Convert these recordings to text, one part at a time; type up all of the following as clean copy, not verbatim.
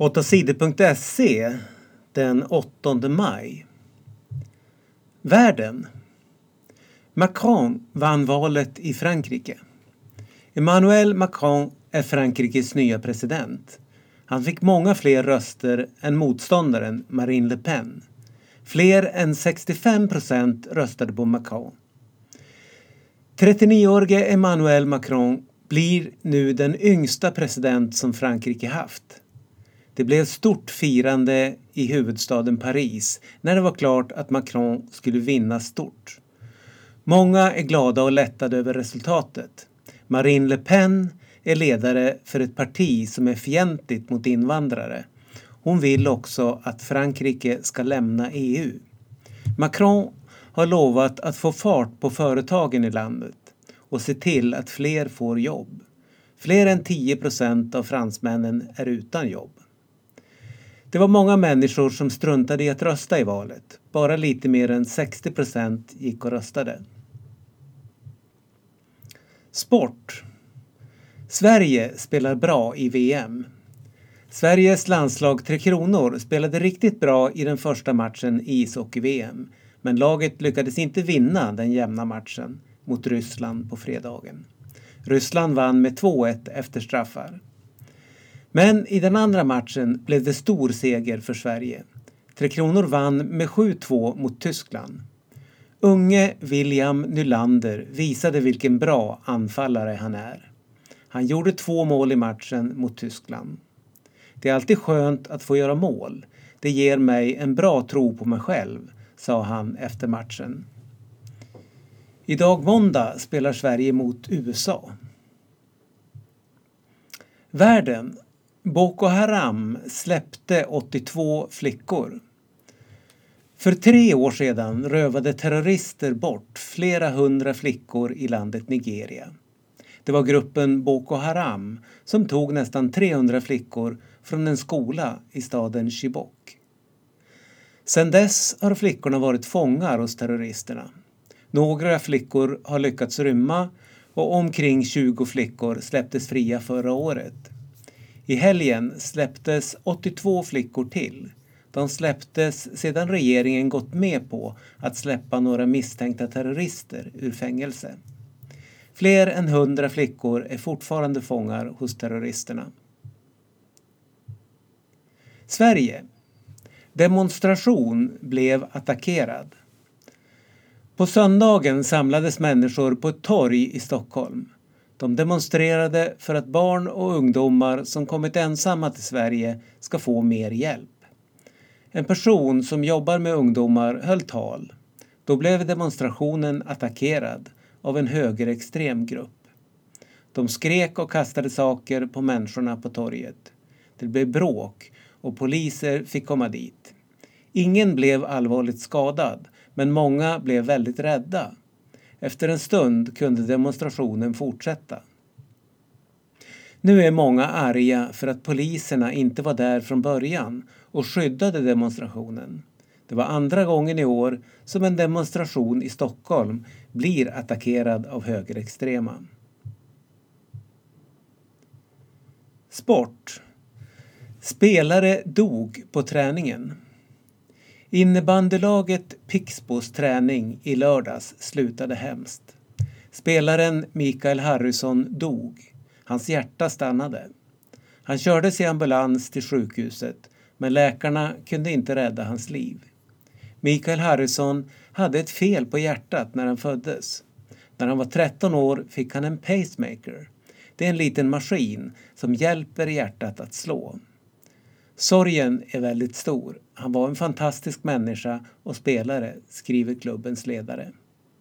8sidor.se den 8 maj. Världen. Macron vann valet i Frankrike. Emmanuel Macron är Frankrikes nya president. Han fick många fler röster än motståndaren Marine Le Pen. Fler än 65% röstade på Macron. 39-årige Emmanuel Macron blir nu den yngsta president som Frankrike haft. Det blev stort firande i huvudstaden Paris när det var klart att Macron skulle vinna stort. Många är glada och lättade över resultatet. Marine Le Pen är ledare för ett parti som är fientligt mot invandrare. Hon vill också att Frankrike ska lämna EU. Macron har lovat att få fart på företagen i landet och se till att fler får jobb. Fler än 10% av fransmännen är utan jobb. Det var många människor som struntade i att rösta i valet. Bara lite mer än 60% gick och röstade. Sport. Sverige spelar bra i VM. Sveriges landslag Tre Kronor spelade riktigt bra i den första matchen i ishockey-VM. Men laget lyckades inte vinna den jämna matchen mot Ryssland på fredagen. Ryssland vann med 2-1 efter straffar. Men i den andra matchen blev det stor seger för Sverige. Tre Kronor vann med 7-2 mot Tyskland. Unge William Nylander visade vilken bra anfallare han är. Han gjorde 2 mål i matchen mot Tyskland. Det är alltid skönt att få göra mål. Det ger mig en bra tro på mig själv, sa han efter matchen. Idag måndag spelar Sverige mot USA. Världen. Boko Haram släppte 82 flickor. För 3 år sedan rövade terrorister bort flera 100 flickor i landet Nigeria. Det var gruppen Boko Haram som tog nästan 300 flickor från en skola i staden Chibok. Sedan dess har flickorna varit fångar hos terroristerna. Några flickor har lyckats rymma och omkring 20 flickor släpptes fria förra året. I helgen släpptes 82 flickor till. De släpptes sedan regeringen gått med på att släppa några misstänkta terrorister ur fängelse. Fler än 100 flickor är fortfarande fångar hos terroristerna. Sverige. Demonstration blev attackerad. På söndagen samlades människor på ett torg i Stockholm. De demonstrerade för att barn och ungdomar som kommit ensamma till Sverige ska få mer hjälp. En person som jobbar med ungdomar höll tal. Då blev demonstrationen attackerad av en högerextrem grupp. De skrek och kastade saker på människorna på torget. Det blev bråk och poliser fick komma dit. Ingen blev allvarligt skadad, men många blev väldigt rädda. Efter en stund kunde demonstrationen fortsätta. Nu är många arga för att poliserna inte var där från början och skyddade demonstrationen. Det var andra gången i år som en demonstration i Stockholm blir attackerad av högerextrema. Sport. Spelare dog på träningen. Innebandylaget Pixbos träning i lördags slutade hemskt. Spelaren Mikael Harrison dog. Hans hjärta stannade. Han kördes i ambulans till sjukhuset, men läkarna kunde inte rädda hans liv. Mikael Harrison hade ett fel på hjärtat när han föddes. När han var 13 år fick han en pacemaker. Det är en liten maskin som hjälper hjärtat att slå. Sorgen är väldigt stor. Han var en fantastisk människa och spelare, skriver klubbens ledare.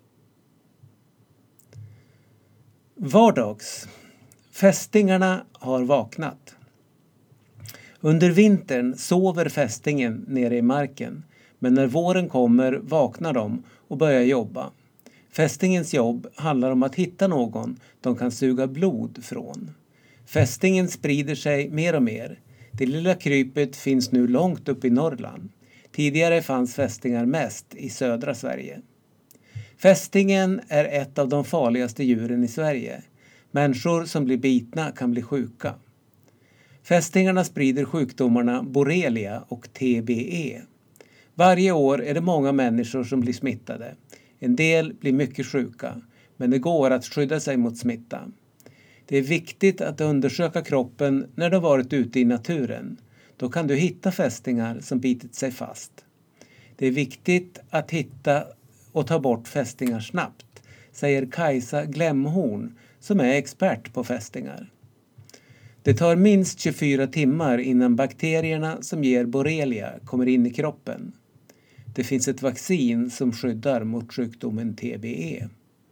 Vardags. Fästingarna har vaknat. Under vintern sover fästingen nere i marken, men när våren kommer vaknar de och börjar jobba. Fästingens jobb handlar om att hitta någon de kan suga blod från. Fästingen sprider sig mer och mer. Det lilla krypet finns nu långt upp i Norrland. Tidigare fanns fästingar mest i södra Sverige. Fästingen är ett av de farligaste djuren i Sverige. Människor som blir bitna kan bli sjuka. Fästingarna sprider sjukdomarna borrelia och TBE. Varje år är det många människor som blir smittade. En del blir mycket sjuka, men det går att skydda sig mot smitta. Det är viktigt att undersöka kroppen när du har varit ute i naturen. Då kan du hitta fästingar som bitit sig fast. Det är viktigt att hitta och ta bort fästingar snabbt, säger Kajsa Glemhorn som är expert på fästingar. Det tar minst 24 timmar innan bakterierna som ger borrelia kommer in i kroppen. Det finns ett vaccin som skyddar mot sjukdomen TBE.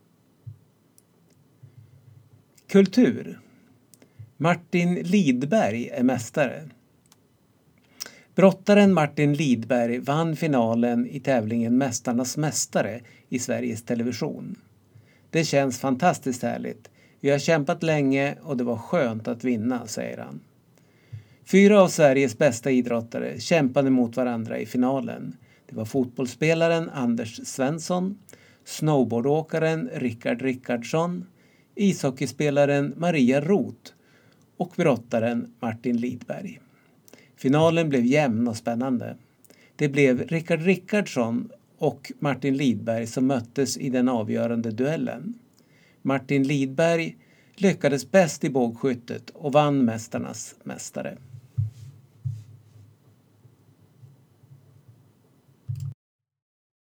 Kultur. Martin Lidberg är mästare. Brottaren Martin Lidberg vann finalen i tävlingen Mästarnas mästare i Sveriges Television. Det känns fantastiskt härligt. Vi har kämpat länge och det var skönt att vinna, säger han. 4 av Sveriges bästa idrottare kämpade mot varandra i finalen. Det var fotbollsspelaren Anders Svensson, snowboardåkaren Rickard Rickardsson, ishockeyspelaren Maria Roth och brottaren Martin Lidberg. Finalen blev jämn och spännande. Det blev Rickard Rickardsson och Martin Lidberg som möttes i den avgörande duellen. Martin Lidberg lyckades bäst i bågskyttet och vann Mästarnas mästare.